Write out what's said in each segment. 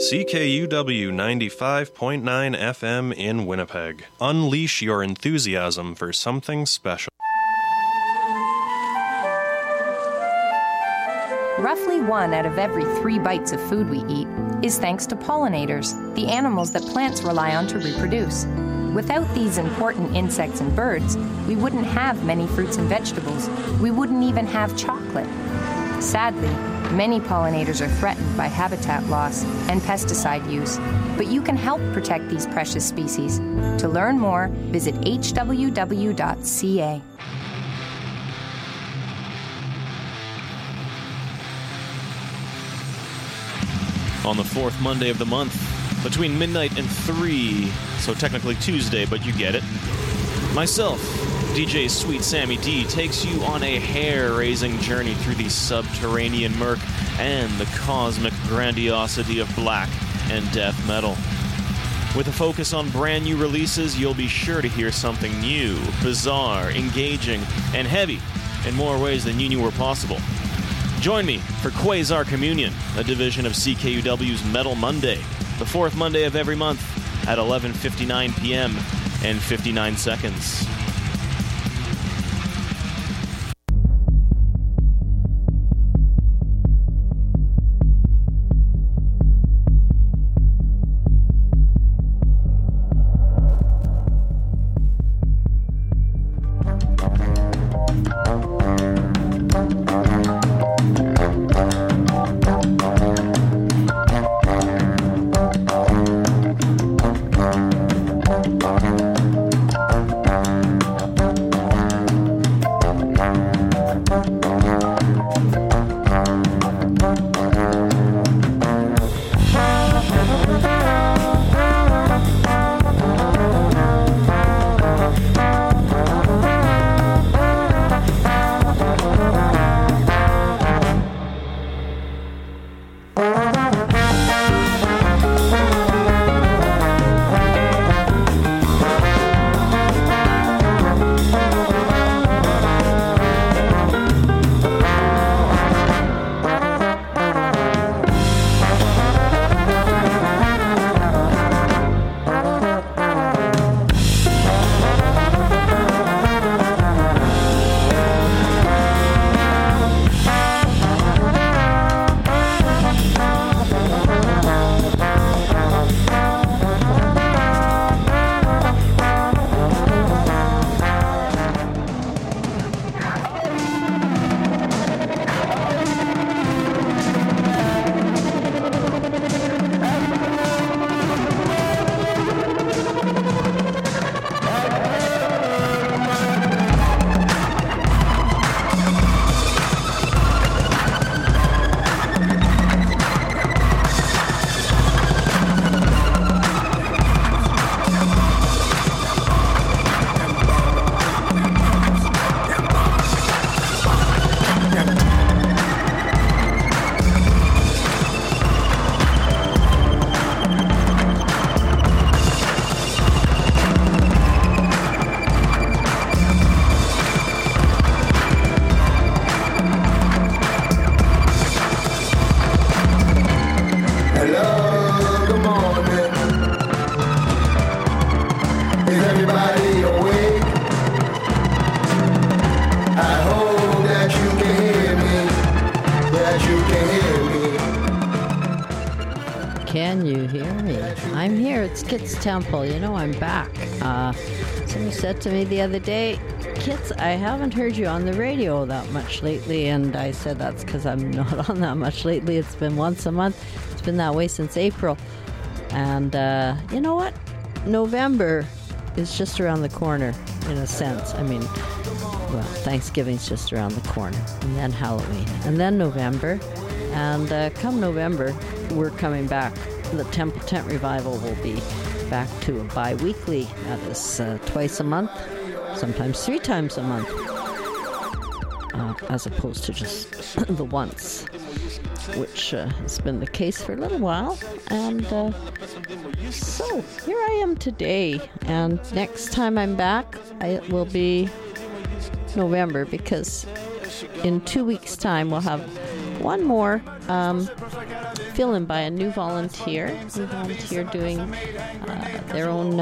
CKUW 95.9 FM in Winnipeg. Unleash your enthusiasm for something special. Roughly 1 out of every 3 bites of food we eat is thanks to pollinators, the animals that plants rely on to reproduce. Without these important insects and birds, we wouldn't have many fruits and vegetables. We wouldn't even have chocolate. Sadly, many pollinators are threatened by habitat loss and pesticide use, but you can help protect these precious species. To learn more, visit hww.ca. On the 4th Monday of the month, between midnight and 3, so technically Tuesday, but you get it. Myself, DJ Sweet Sammy D, takes you on a hair-raising journey through the subterranean murk and the cosmic grandiosity of black and death metal. With a focus on brand new releases, you'll be sure to hear something new, bizarre, engaging, and heavy in more ways than you knew were possible. Join me for Quasar Communion, a division of CKUW's Metal Monday, the 4th Monday of every month at 11:59 p.m. and 59 seconds. Can you hear me? I'm here. It's Kits Temple. You know, I'm back. Somebody said to me the other day, Kits, I haven't heard you on the radio that much lately. And I said, that's because I'm not on that much lately. It's been once a month. It's been that way since April. And you know what? November is just around the corner, in a sense. I mean, well, Thanksgiving's just around the corner. And then Halloween. And then November. And come November, we're coming back. The Temple Tent Revival will be back to a bi-weekly. That is twice a month, sometimes 3 times a month, as opposed to just the once, which has been the case for a little while. And so here I am today, and next time I'm back, it will be November, because in 2 weeks' time we'll have one more, filled in by a new volunteer doing their own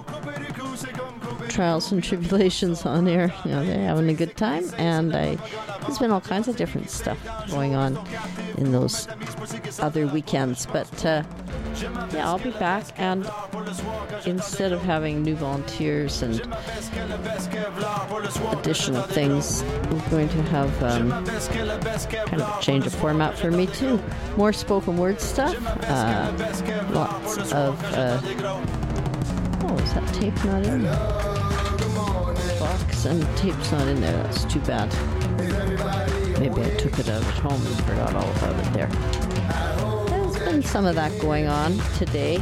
trials and tribulations on air. You know, they're having a good time, and there's been all kinds of different stuff going on in those other weekends. But yeah, I'll be back, and instead of having new volunteers and additional things, we're going to have kind of a change of format for me too. More spoken word stuff, lots of is that tape not in there? Box and tape's not in there. That's too bad. Maybe I took it out at home and forgot all about it there. There's been some of that going on today.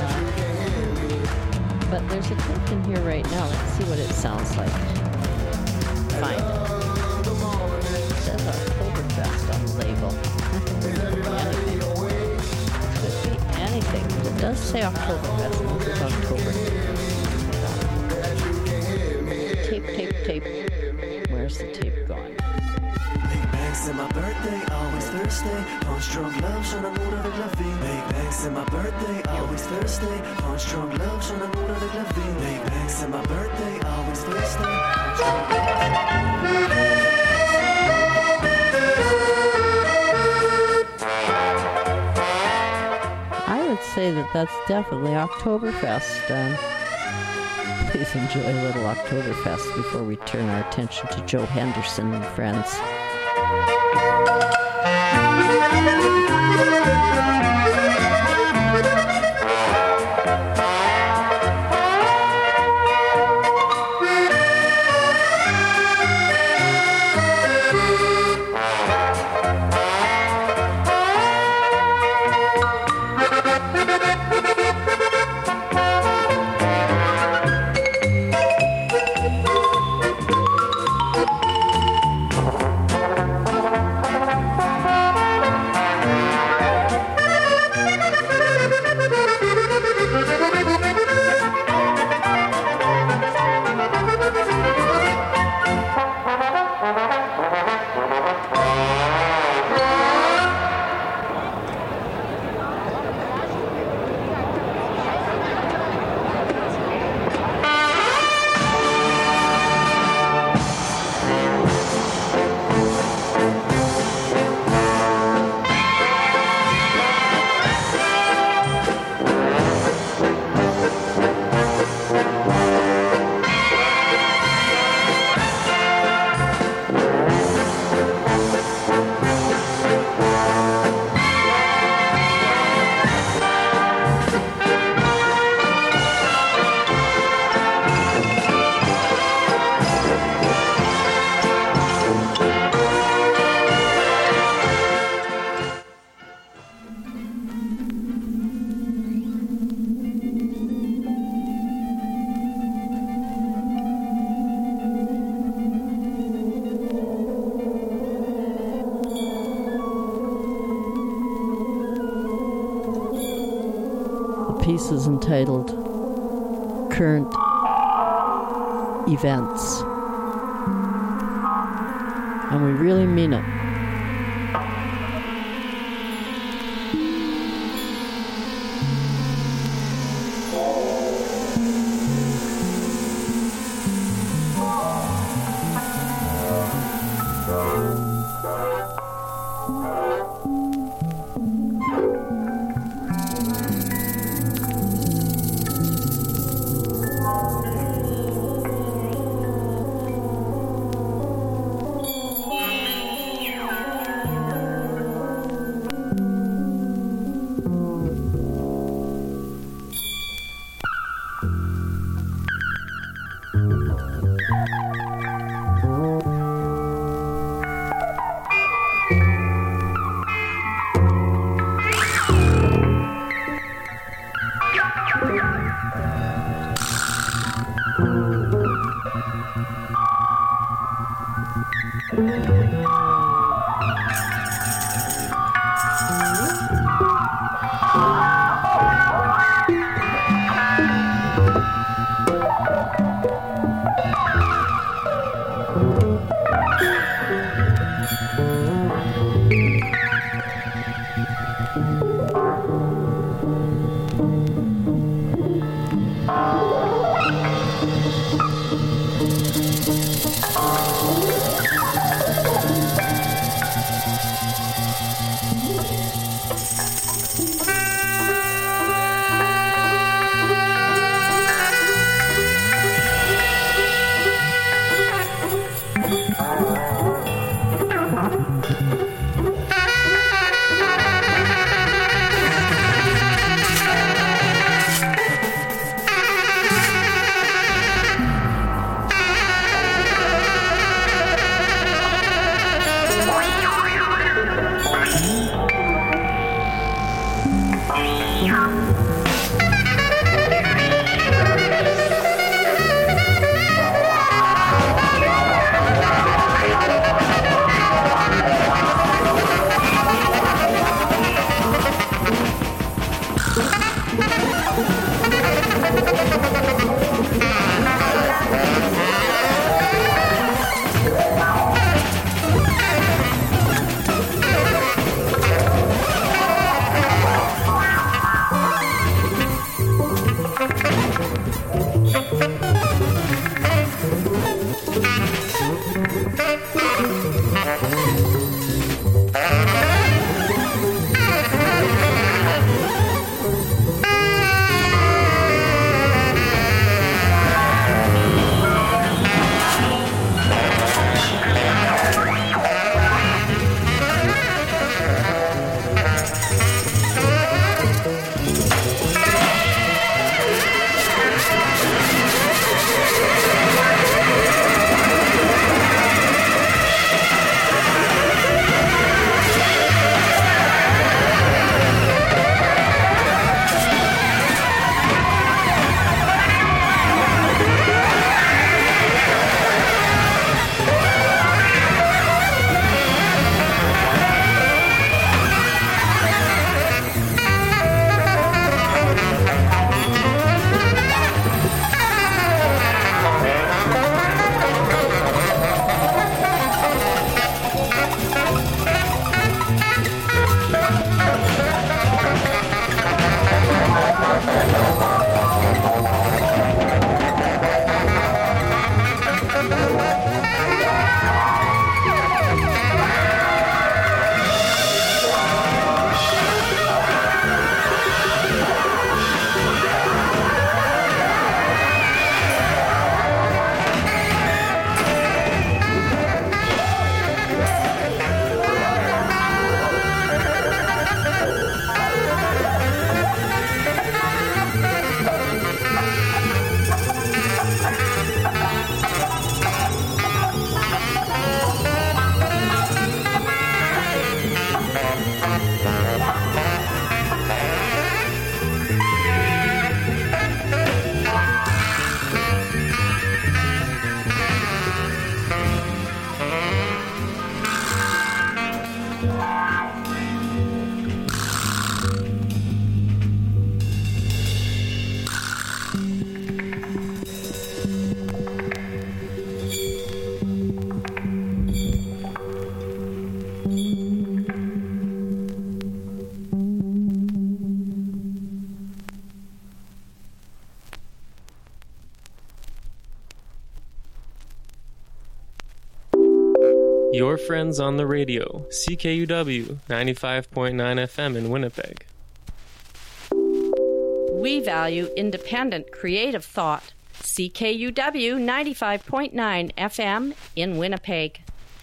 But there's a tape in here right now. Let's see what it sounds like. Fine. It says Oktoberfest on the label. Could be anything, but it does say Oktoberfest. It's October. Tape. Where's the tape gone? Big bangs in my birthday, always Thursday. Punch drunk love, schon am Mond avec la vie. Big bangs in my birthday, always Thursday. Punch drunk love, schon am Mond avec la vie. Big bangs in my birthday, always Thursday. I would say that that's definitely Oktoberfest. Please enjoy a little Oktoberfest before we turn our attention to Joe Henderson and friends. Piece is entitled Current Events, and we really mean it. Your friends on the radio, CKUW 95.9 FM in Winnipeg. We value independent, creative thought. CKUW 95.9 FM in Winnipeg.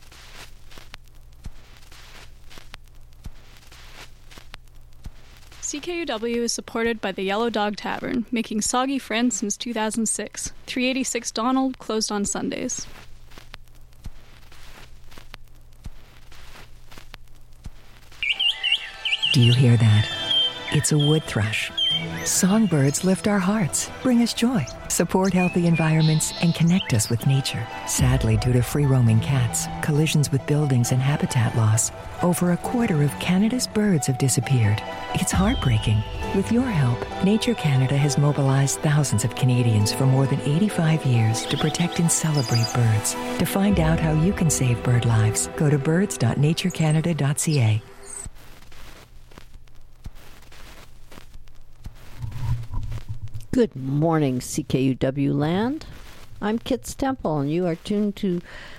CKUW is supported by the Yellow Dog Tavern, making soggy friends since 2006. 386 Donald, closed on Sundays. Do you hear that? It's a wood thrush. Songbirds lift our hearts, bring us joy, support healthy environments, and connect us with nature. Sadly, due to free-roaming cats, collisions with buildings, and habitat loss, over a quarter of Canada's birds have disappeared. It's heartbreaking. With your help, Nature Canada has mobilized thousands of Canadians for more than 85 years to protect and celebrate birds. To find out how you can save bird lives, go to birds.naturecanada.ca. Good morning, CKUW land. I'm Kits Temple, and you are tuned to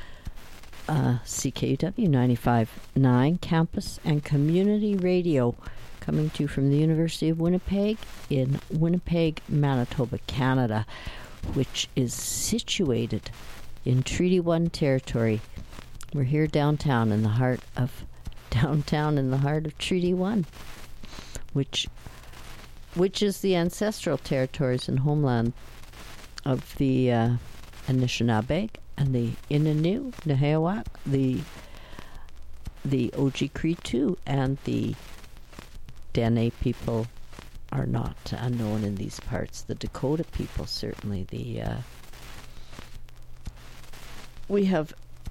CKUW 95.9 Campus and Community Radio, coming to you from the University of Winnipeg in Winnipeg, Manitoba, Canada, which is situated in Treaty 1 territory. We're here downtown in the heart of Treaty 1, which is the ancestral territories and homeland of the Anishinaabe and the Innu, Nehewak, the Oji-Cree and the Dene people are not unknown in these parts. The Dakota people, certainly. We have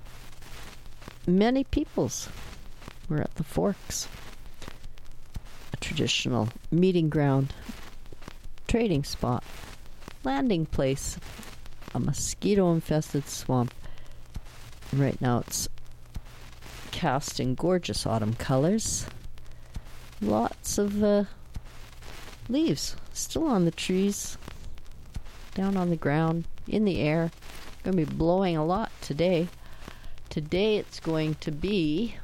many peoples. We're at the Forks, a traditional meeting ground, trading spot, landing place, a mosquito-infested swamp. Right now it's cast in gorgeous autumn colors. Lots of leaves still on the trees, down on the ground, in the air. Going to be blowing a lot today. Today it's going to be,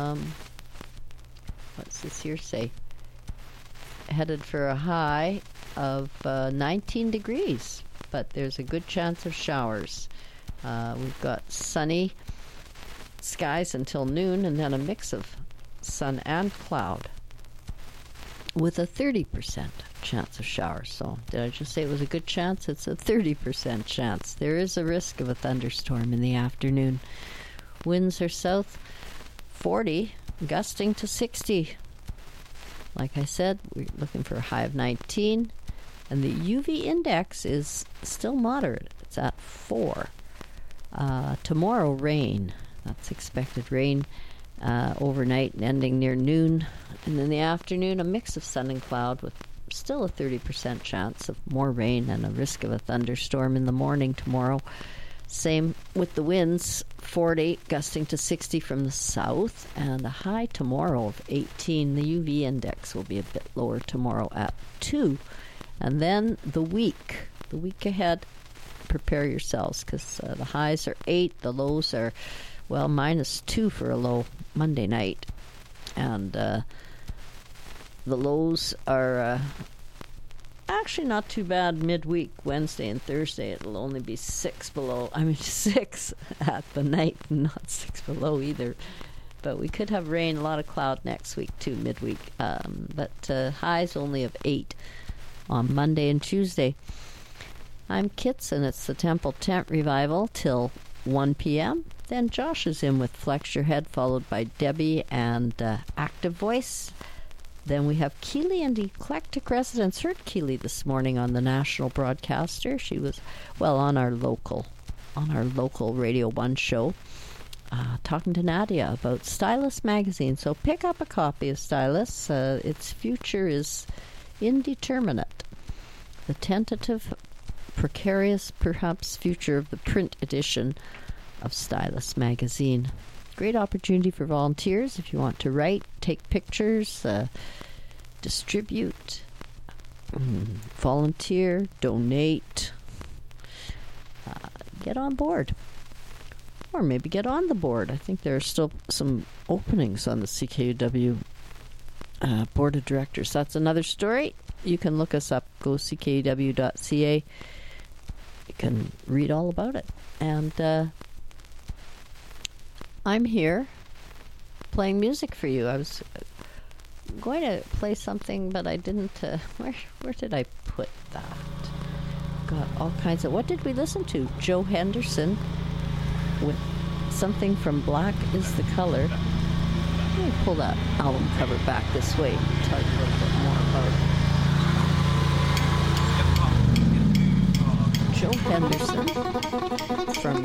what's this here say? Headed for a high of 19 degrees, but there's a good chance of showers. We've got sunny skies until noon, and then a mix of sun and cloud with a 30% chance of showers. So did I just say it was a good chance? It's a 30% chance. There is a risk of a thunderstorm in the afternoon. Winds are south 40, gusting to 60. Like I said, we're looking for a high of 19, and the UV index is still moderate. It's at 4. Tomorrow, rain. That's expected rain overnight and ending near noon. And in the afternoon, a mix of sun and cloud with still a 30% chance of more rain and a risk of a thunderstorm in the morning tomorrow. Same with the winds, 40, gusting to 60 from the south, and a high tomorrow of 18. The UV index will be a bit lower tomorrow at 2. And then the week ahead, prepare yourselves, because the highs are 8, the lows are, well, -2 for a low Monday night. And the lows are actually not too bad midweek. Wednesday and Thursday, it'll only be 6 at the night, not 6 below either. But we could have rain, a lot of cloud next week too, midweek. But highs only of 8 on Monday and Tuesday. I'm Kits, and it's the Temple Tent Revival till 1 p.m. Then Josh is in with Flex Your Head, followed by Debbie and Active Voice. Then we have Keely and Eclectic Residents. Heard Keely this morning on the national broadcaster. She was, well, on our local Radio 1 show, talking to Nadia about Stylus magazine. So pick up a copy of Stylus. Its future is indeterminate. The tentative, precarious, perhaps, future of the print edition of Stylus magazine. Great opportunity for volunteers if you want to write, take pictures, distribute, volunteer, donate, get on board. Or maybe get on the board. I think there are still some openings on the CKUW board of directors. That's another story. You can look us up, go ckuw.ca. You can read all about it. And I'm here playing music for you. I was going to play something, but I didn't. Where did I put that? Got all kinds of. What did we listen to? Joe Henderson with something from Black is the Color. Let me pull that album cover back this way and tell you a little bit more about it. Joe Henderson from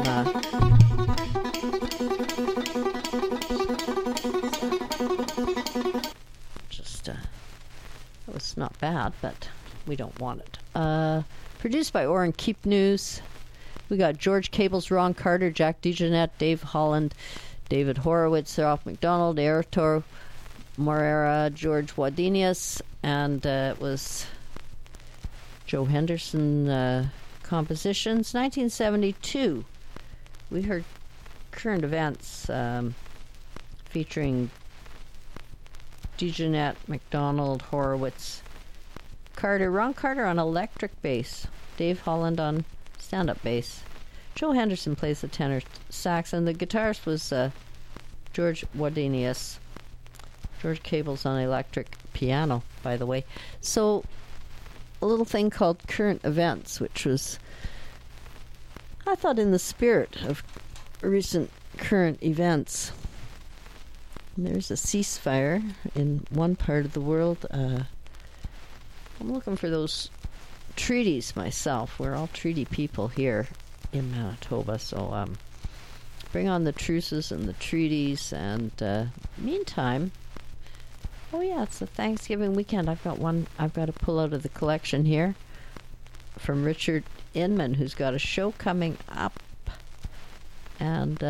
that was not bad, but we don't want it. Produced by Oren Keep News. We got George Cable's Ron Carter, Jack DeJohnette, Dave Holland, David Horowitz, Ralph McDonald, Airtor Morera, George Wadenius, and it was Joe Henderson compositions. 1972. We heard Current Events featuring DeJohnette, McDonald, Horowitz, Carter, Ron Carter on electric bass, Dave Holland on stand-up bass. Joe Henderson plays the tenor sax, and the guitarist was George Wadenius. George Cable's on electric piano, by the way. So, a little thing called Current Events, which was, I thought, in the spirit of recent current events. There's a ceasefire in one part of the world. I'm looking for those treaties myself. We're all treaty people here in Manitoba, so bring on the truces and the treaties. And meantime, oh yeah, it's the Thanksgiving weekend. I've got to pull out of the collection here from Richard Inman, who's got a show coming up. And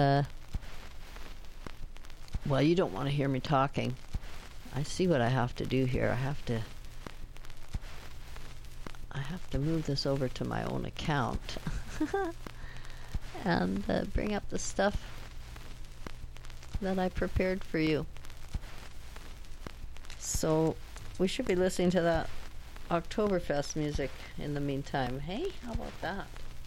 well, you don't want to hear me talking. I see what I have to do here. I have to move this over to my own account and bring up the stuff that I prepared for you. So we should be listening to that Oktoberfest music in the meantime. Hey, how about that?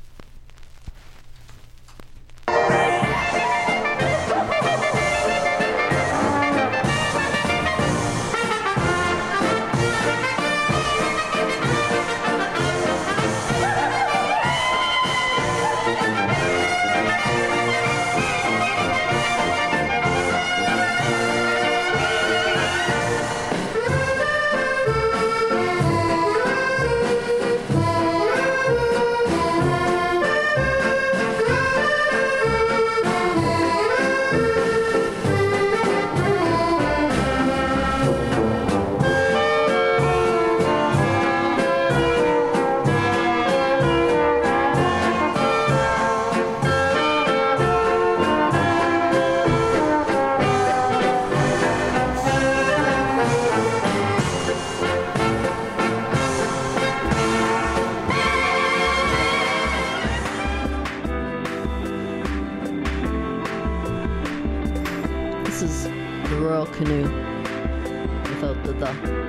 This is the Royal Canoe without the the.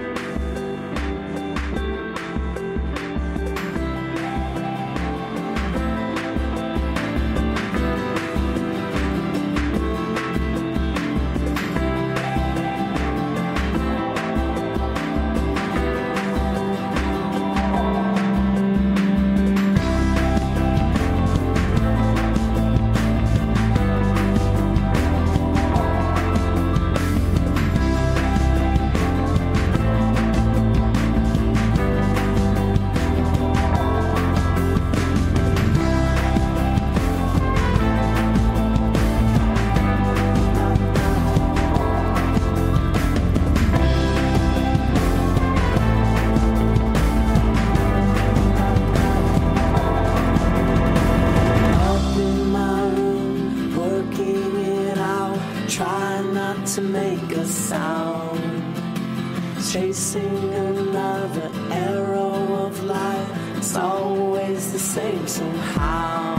To make a sound, chasing another arrow of light. It's always the same somehow.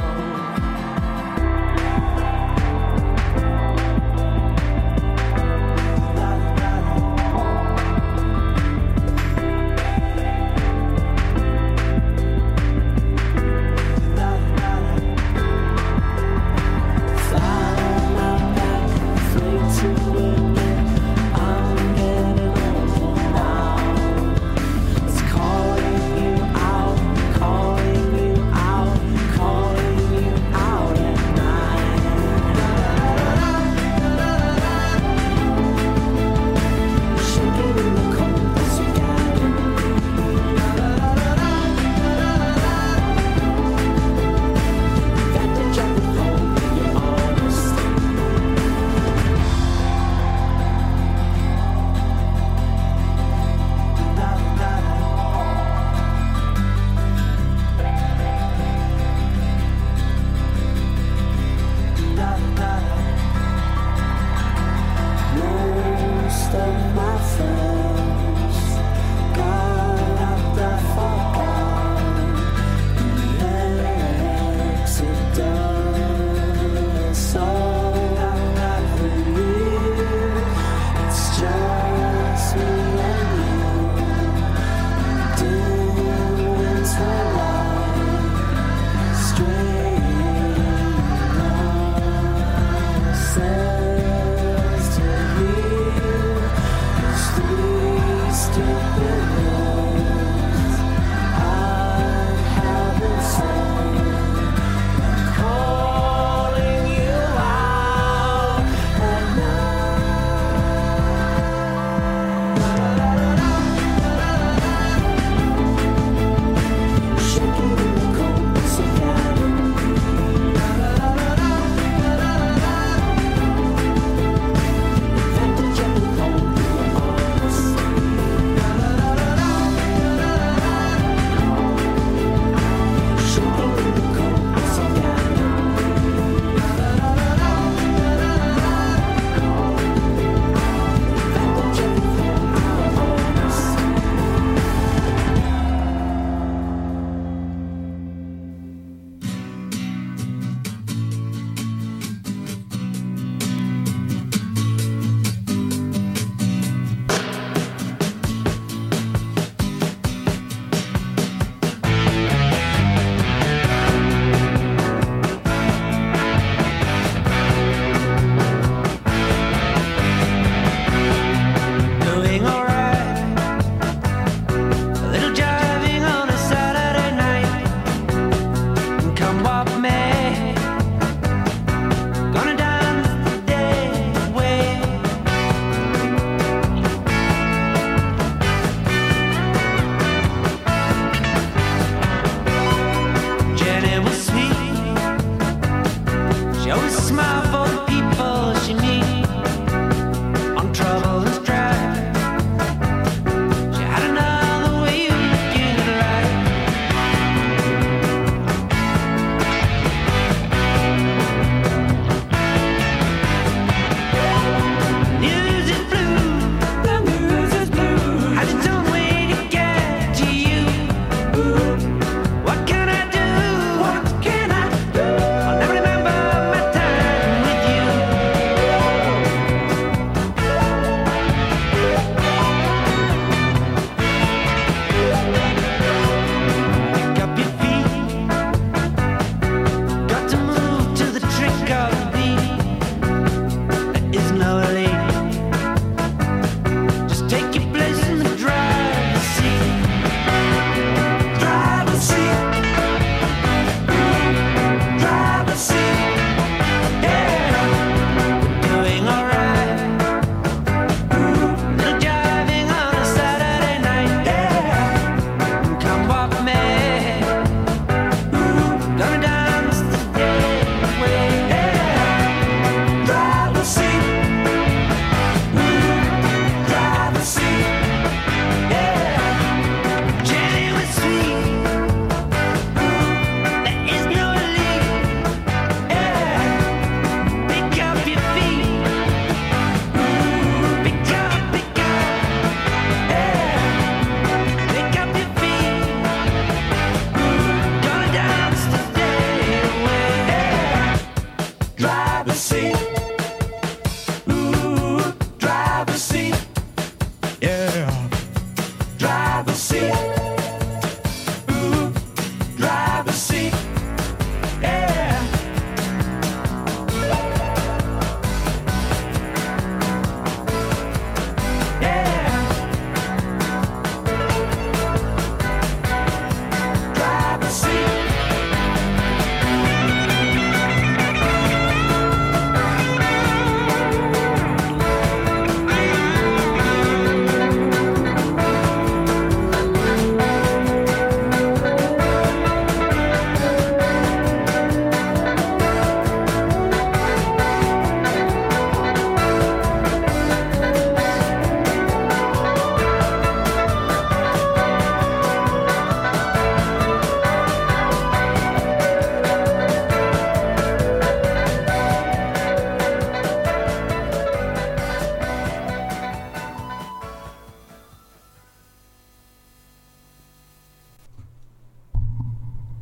Calling you out, calling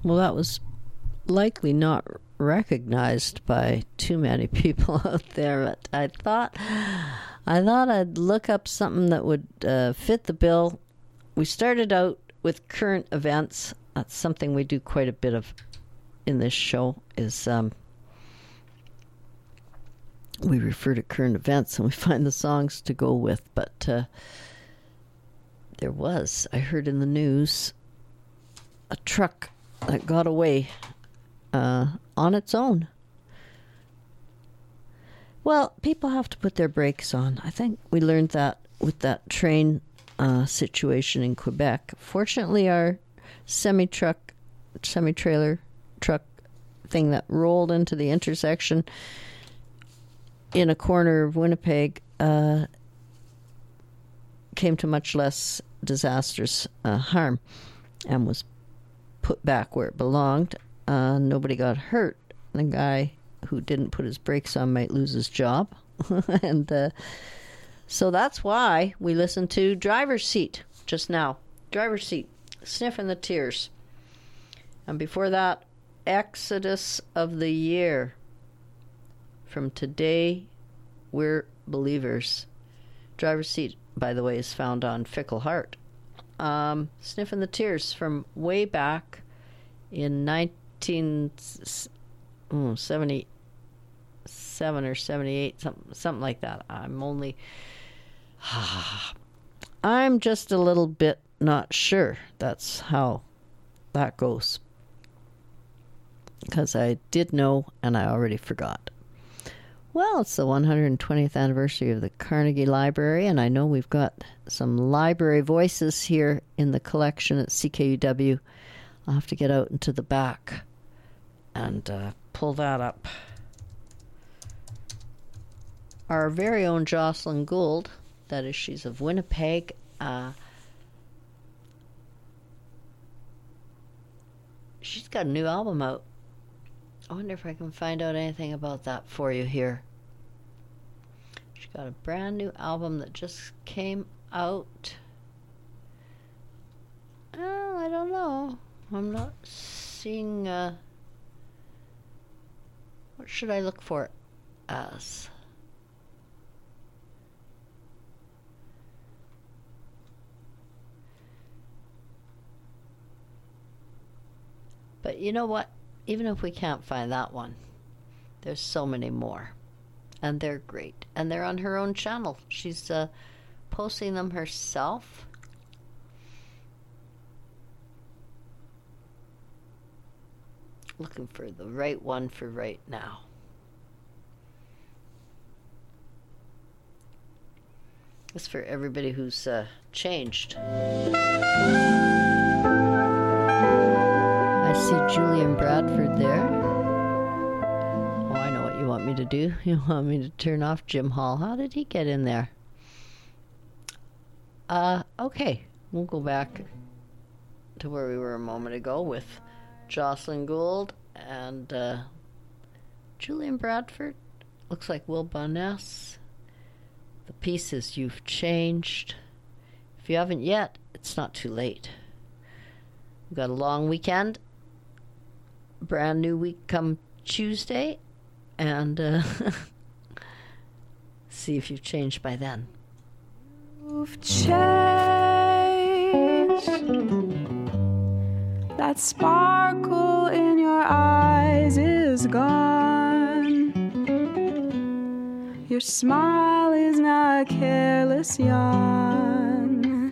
Well, that was likely not recognized by too many people out there, but I thought I'd look up something that would fit the bill. We started out with current events. That's something we do quite a bit of in this show, is we refer to current events and we find the songs to go with. But I heard in the news, a truck that got away on its own. Well, people have to put their brakes on. I think we learned that with that train situation in Quebec. Fortunately, our semi-trailer truck thing that rolled into the intersection in a corner of Winnipeg came to much less disastrous harm and was put back where it belonged. Nobody got hurt. The guy who didn't put his brakes on might lose his job. And so that's why we listened to Driver's Seat just now. Driver's Seat, Sniffing the Tears. And before that, Exodus of the Year. From Today, We're Believers. Driver's Seat, by the way, is found on Fickle Heart. Sniffing the Tears from way back in 1977 or 78, something like that. I'm just a little bit not sure. That's how that goes. Because I did know and I already forgot. Well, it's the 120th anniversary of the Carnegie Library, and I know we've got some library voices here in the collection at CKUW. I'll have to get out into the back and pull that up. Our very own Jocelyn Gould, that is, she's of Winnipeg, she's got a new album out. I wonder if I can find out anything about that for you here. She got a brand new album that just came out. Oh, I don't know. I'm not seeing... what should I look for it as? But you know what? Even if we can't find that one, there's so many more. And they're great. And they're on her own channel. She's posting them herself. Looking for the right one for right now. It's for everybody who's changed. I see Julian Bradford there. Oh, I know what you want me to do. You want me to turn off Jim Hall. How did he get in there? Okay. We'll go back to where we were a moment ago with Jocelyn Gould and Julian Bradford. Looks like Will Boness. The piece is You've Changed. If you haven't yet, it's not too late. We've got a long weekend. Brand new week come Tuesday. And see if you've changed by then. You've changed. That sparkle in your eyes is gone. Your smile is now a careless yawn.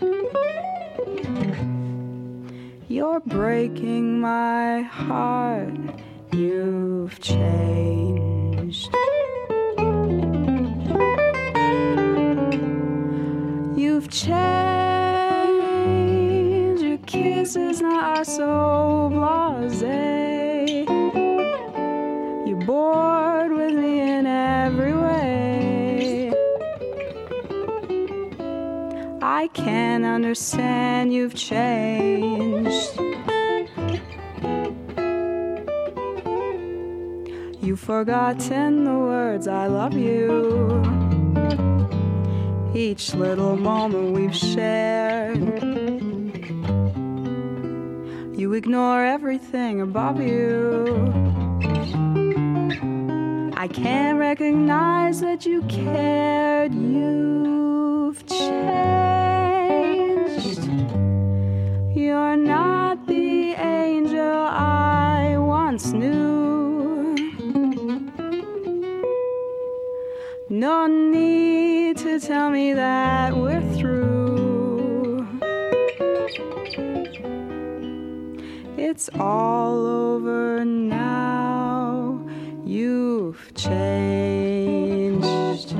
You're breaking my heart. You've changed. You've changed. Your kisses now are so blasé. You're bored with me in every way. I can't understand. You've changed. You've forgotten the words I love you. Each little moment we've shared. You ignore everything above you. I can't recognize that you cared. You've changed. You're not the angel I once knew. No need to tell me that we're through. It's all over now. You've changed.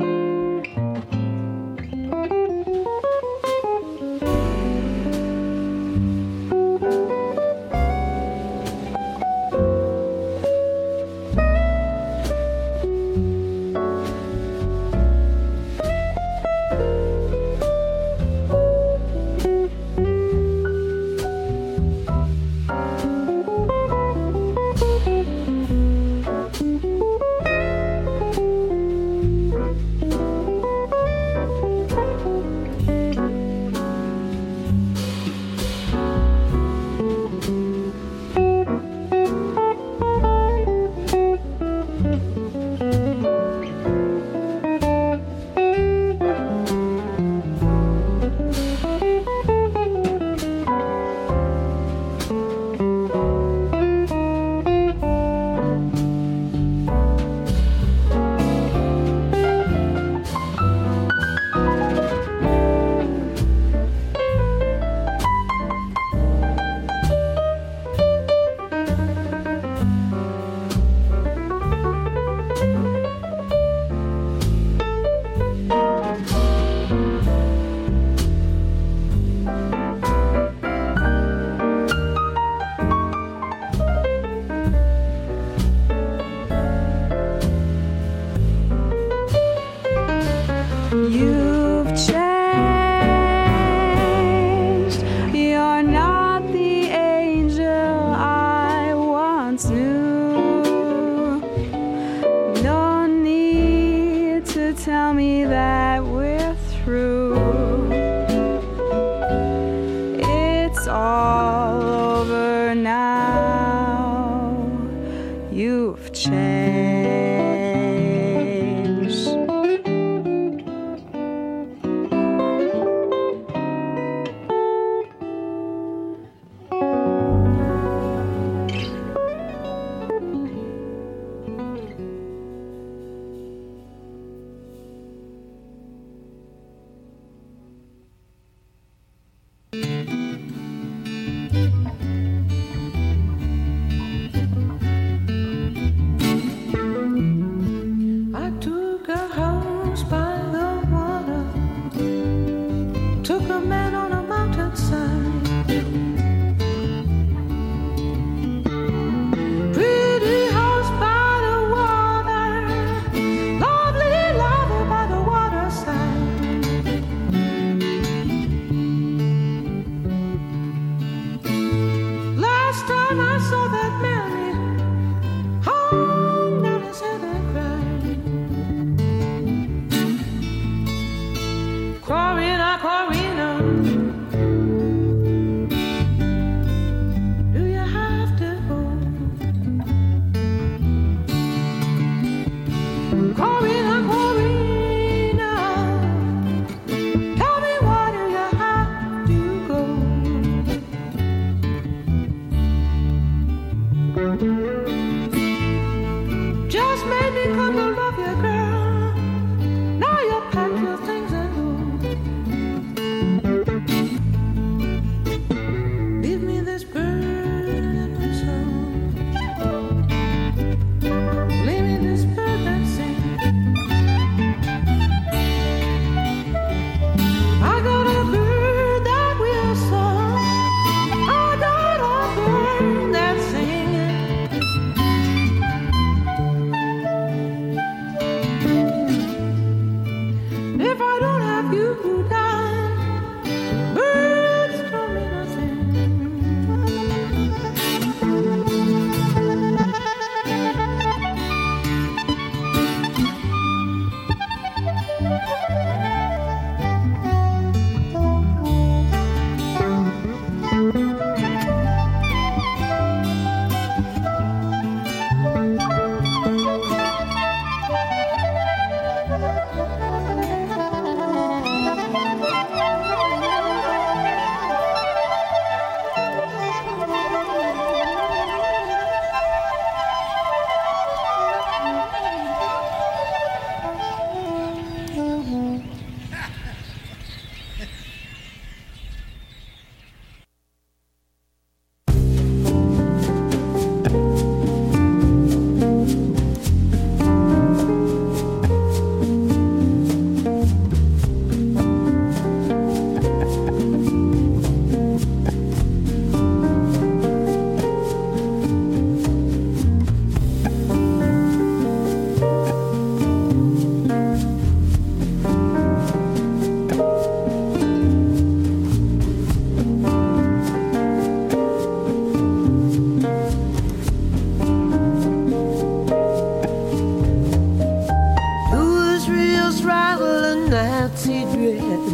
rattle and Nancy dread,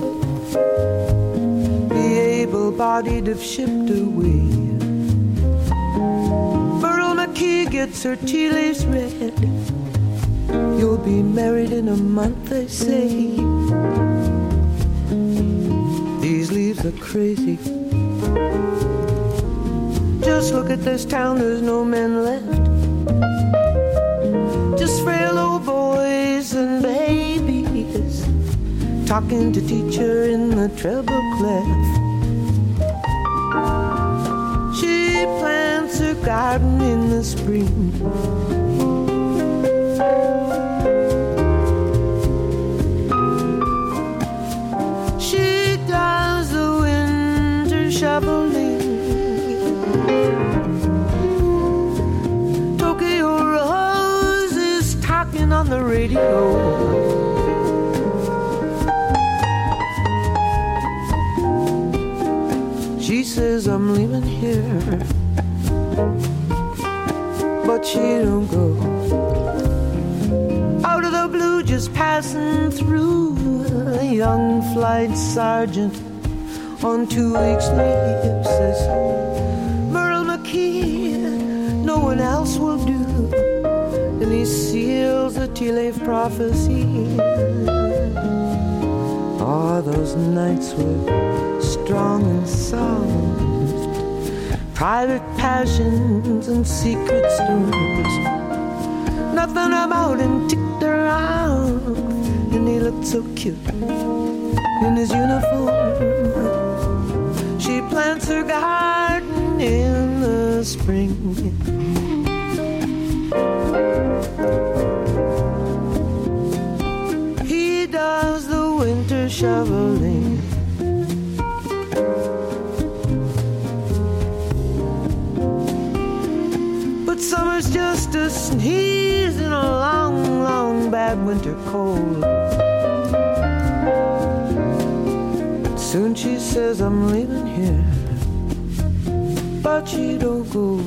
the able-bodied have shipped away. Merle McKee gets her tea leaves read. You'll be married in a month, they say. These leaves are crazy. Just look at this town, there's no men left. Just frail old boys and babies talking to teacher in the treble clef. She plants her garden in the spring. She does the winter shoveling. On the radio, she says I'm leaving here, but she don't go. Out of the blue, just passing through, a young flight sergeant on 2 weeks leave says, Merle McKee, no one else will do. And he seals the tea leaf prophecy. Oh, those nights were strong and soft, private passions and secret storms. Nothing about him ticked around, and he looked so cute in his uniform. She plants her garden in the spring. He does the winter shoveling. But summer's just a sneeze and a long, long bad winter cold. Soon she says I'm leaving here, but she don't go.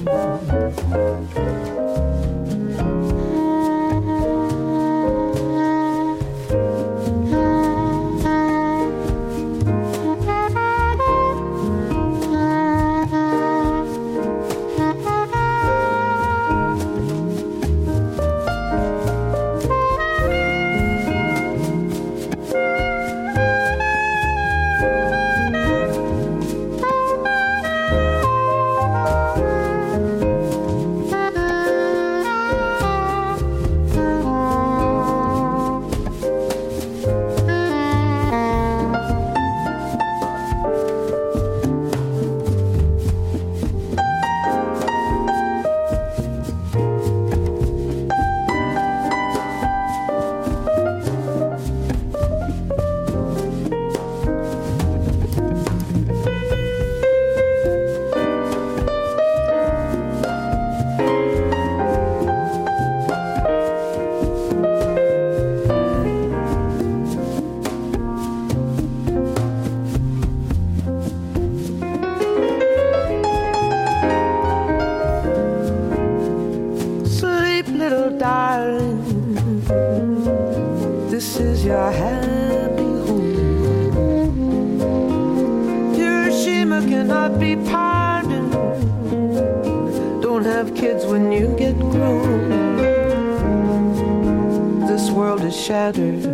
Shattered.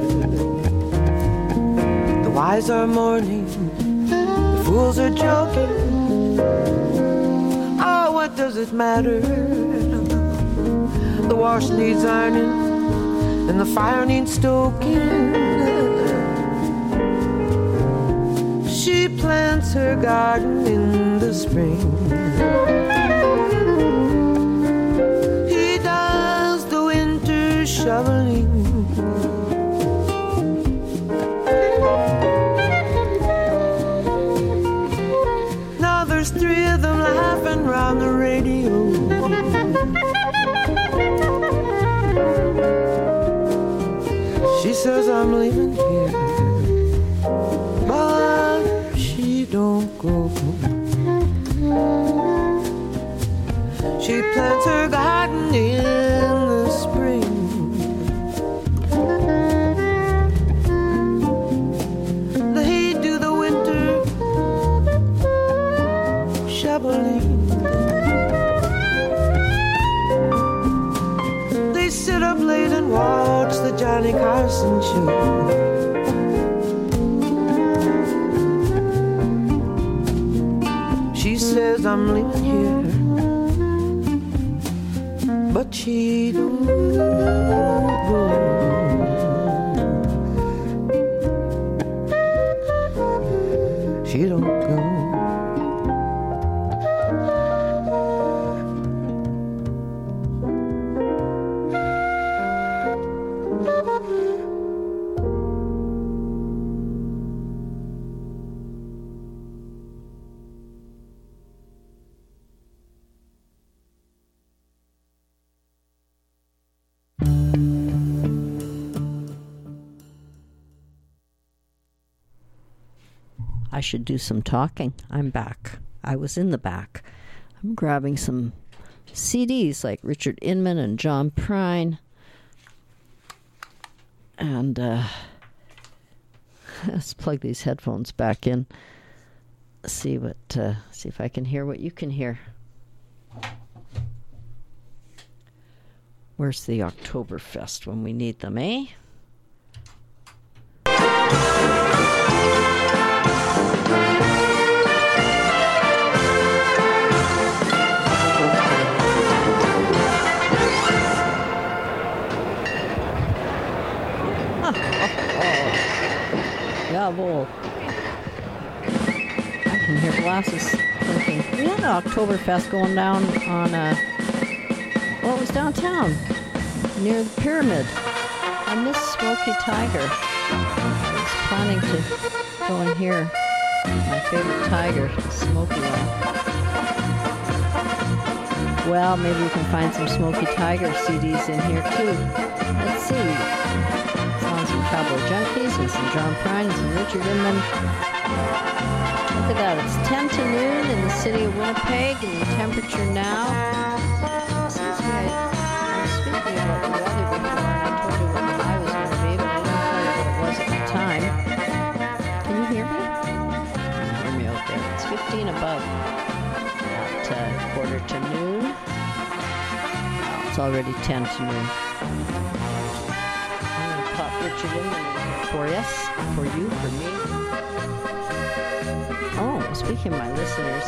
The wise are mourning, the fools are joking. Oh, what does it matter? The wash needs ironing and the fire needs stoking. She plants her garden in the spring. He does the winter shoveling. Three of them laughing round the radio. She says I'm leaving here, but she don't go. She plants her garden in the spring. show. She says I'm living here, but she don't go. She don't go. I should do some talking. I'm back. I was in the back. I'm grabbing some CDs like Richard Inman and John Prine. And let's plug these headphones back in. See if I can hear what you can hear. Where's the Oktoberfest when we need them, eh? Jawohl. I can hear glasses clinking. We had an Oktoberfest going down on, it was downtown, near the Pyramid. I miss Smoky Tiger. I was planning to go and hear my favorite Tiger, Smoky one. Well, maybe we can find some Smoky Tiger CDs in here, too. Let's see. Some Cowboy Junkies and some John Prine and some Richard Inman. Look at that, it's 10 to noon in the city of Winnipeg, and the temperature now. Seems to me I was speaking about the weather before, and I told you what the high was going to be, but I didn't tell you what it was at the time. Can you hear me? You can hear me out there. It's 15 above at quarter to noon. Well, it's already 10 to noon. Richard Inman for us, for you, for me. Oh, speaking of my listeners,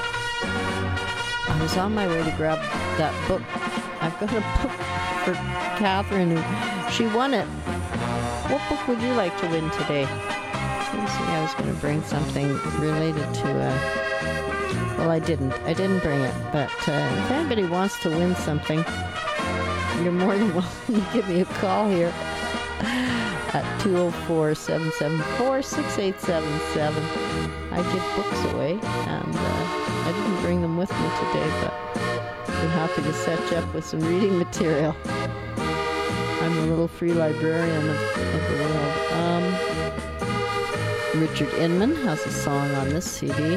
I was on my way to grab that book. I've got a book for Catherine, she won it. What book would you like to win today? Seems to me I was going to bring something related to, well, I didn't bring it, but if anybody wants to win something, you're more than welcome to give me a call here at 204-774-6877. I give books away, and I didn't bring them with me today, but I'm happy to set you up with some reading material. I'm a little free librarian of the world. Richard Inman has a song on this CD.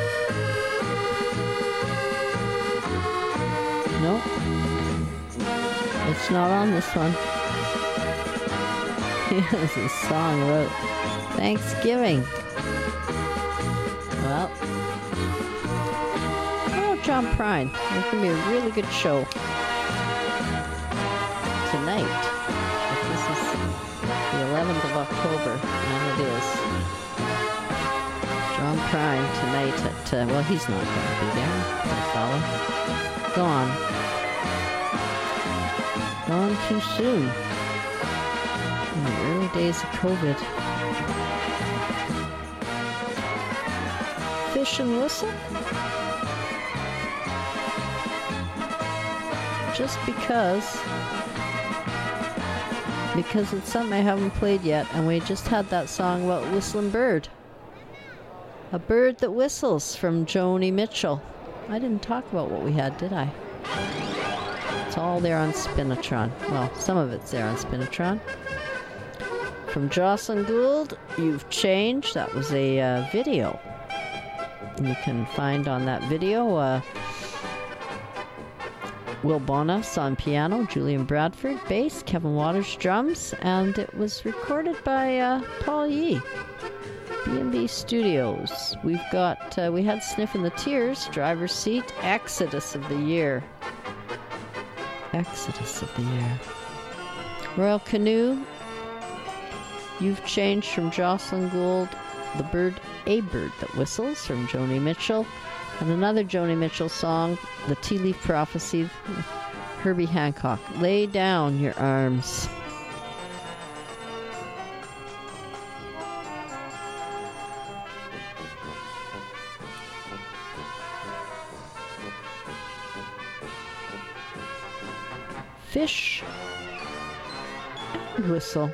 No, it's not on this one. He has a song about Thanksgiving. Well, John Prine. It's going to be a really good show tonight. This is the 11th of October, and it is. John Prine tonight at, well, he's not going to be there, poor fellow. Gone too soon. In the early days of COVID. Fish and Whistle? Just because it's something I haven't played yet, and we just had that song about Whistling Bird. A Bird That Whistles from Joni Mitchell. I didn't talk about what we had, did I? It's all there on Spinatron. Well, some of it's there on Spinatron. From Jocelyn Gould, You've Changed. That was a video. You can find on that video Will Bonas on piano, Julian Bradford bass, Kevin Waters drums, and it was recorded by Paul Yee, B&B Studios. We've got, we had Sniffin' the Tears, Driver's Seat, Exodus of the Year. Exodus of the Year. Royal Canoe, You've Changed from Jocelyn Gould, A Bird That Whistles from Joni Mitchell, and another Joni Mitchell song, The Tea Leaf Prophecy, with Herbie Hancock, Lay Down Your Arms. Fish and Whistle.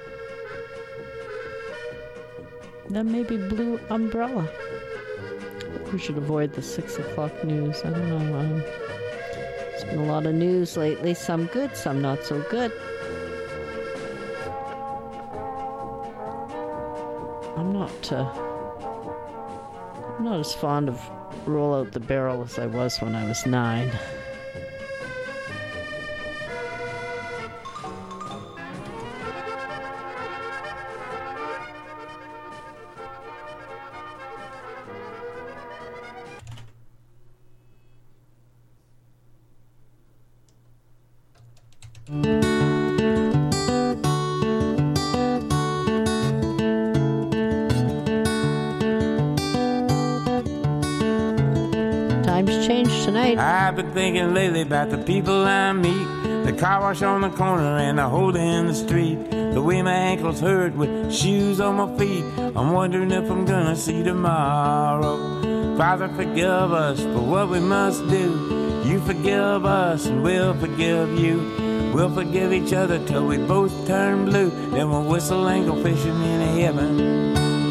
Then maybe Blue Umbrella. We should avoid the 6 o'clock news. I don't know. There's been a lot of news lately. Some good, some not so good. I'm not as fond of Roll Out the Barrel as I was when I was 9. I've been thinking lately about the people I meet, the car wash on the corner and the hole in the street, the way my ankles hurt with shoes on my feet. I'm wondering if I'm gonna see tomorrow. Father, forgive us for what we must do. You forgive us and we'll forgive you. We'll forgive each other till we both turn blue. Then we'll whistle and go fishing in heaven.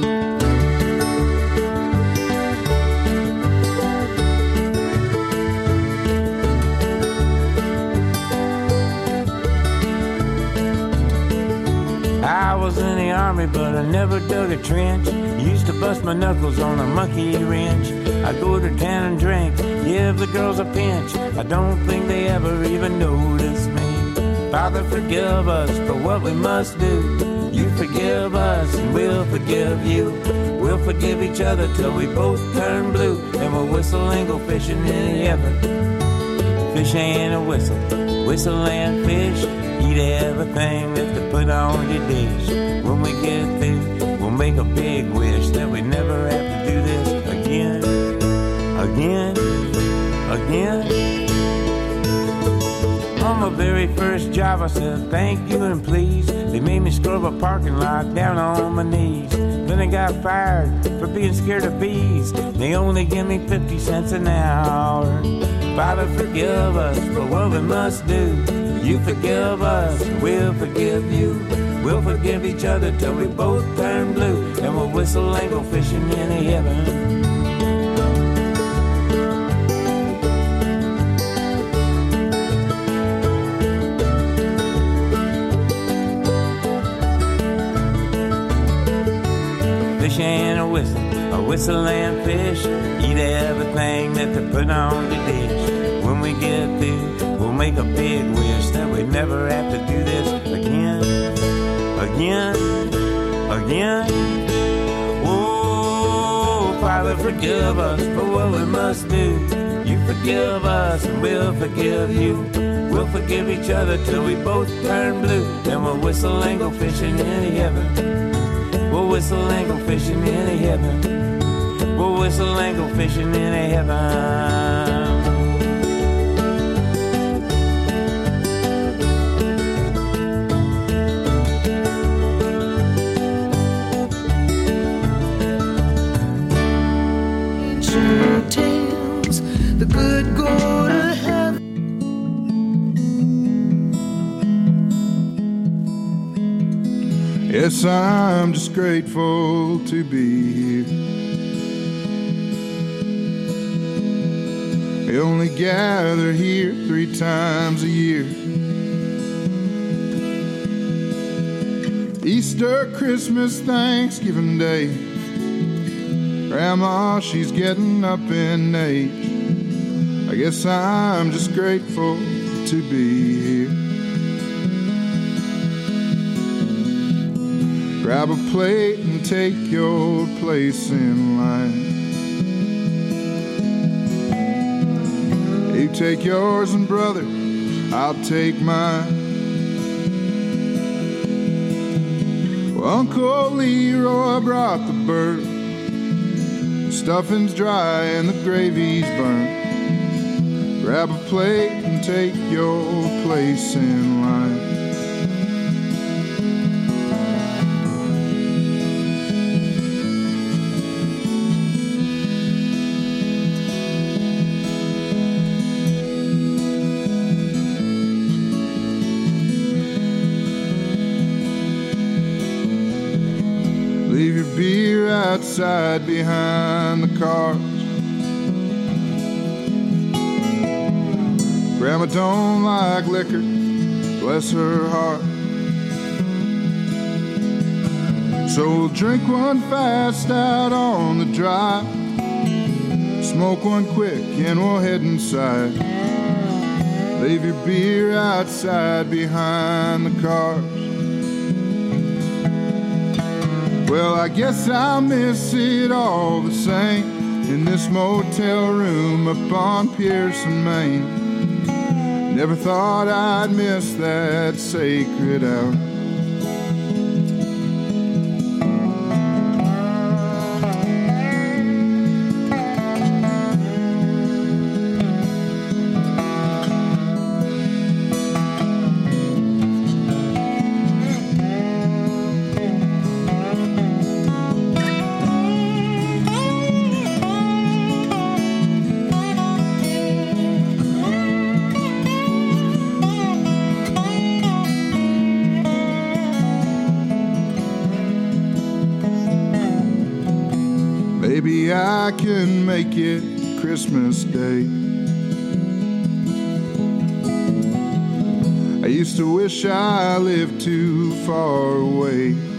I was in the army, but I never dug a trench. Used to bust my knuckles on a monkey wrench. I'd go to town and drink, give the girls a pinch. I don't think they ever even noticed me. Father, forgive us for what we must do. You forgive us and we'll forgive you. We'll forgive each other till we both turn blue. And we'll whistle and go fishing in heaven. Fish and a whistle, whistle and fish. Eat everything that they put on your dish. When we get through, we'll make a big wish that we never have to do this again, again, again. On my very first job I said thank you and please. They made me scrub a parking lot down on my knees. Then I got fired for being scared of bees. They only give me 50 cents an hour. Father, forgive us for what we must do. You forgive us, we'll forgive you. We'll forgive each other till we both turn blue. And we'll whistle and go fishing in heaven. Fish and a whistle and fish. Eat everything that they put on the dish. When we get through, we'll make a big wish that we never have to do this again, again, again. Oh, Father, forgive us for what we must do. You forgive us and we'll forgive you. We'll forgive each other till we both turn blue. Then we'll whistle and go fishing in heaven. We'll whistle and go fishing in heaven. We'll whistle and go fishing in heaven. Tales, the good go to heaven. Yes, I'm just grateful to be here. We only gather here 3 times a year. Easter, Christmas, Thanksgiving Day. Grandma, she's getting up in age. I guess I'm just grateful to be here. Grab a plate and take your place in line. You take yours and brother, I'll take mine. Uncle Leroy brought the bird. Stuffing's dry and the gravy's burnt. Grab a plate and take your place in line. Leave your beer outside behind the cars. Grandma don't like liquor, bless her heart. So we'll drink one fast out on the drive, smoke one quick and we'll head inside. Leave your beer outside behind the cars. Well, I guess I'll miss it all the same in this motel room up on Pearson, Maine. Never thought I'd miss that sacred hour. Maybe I can make it Christmas Day. I used to wish I lived too far away.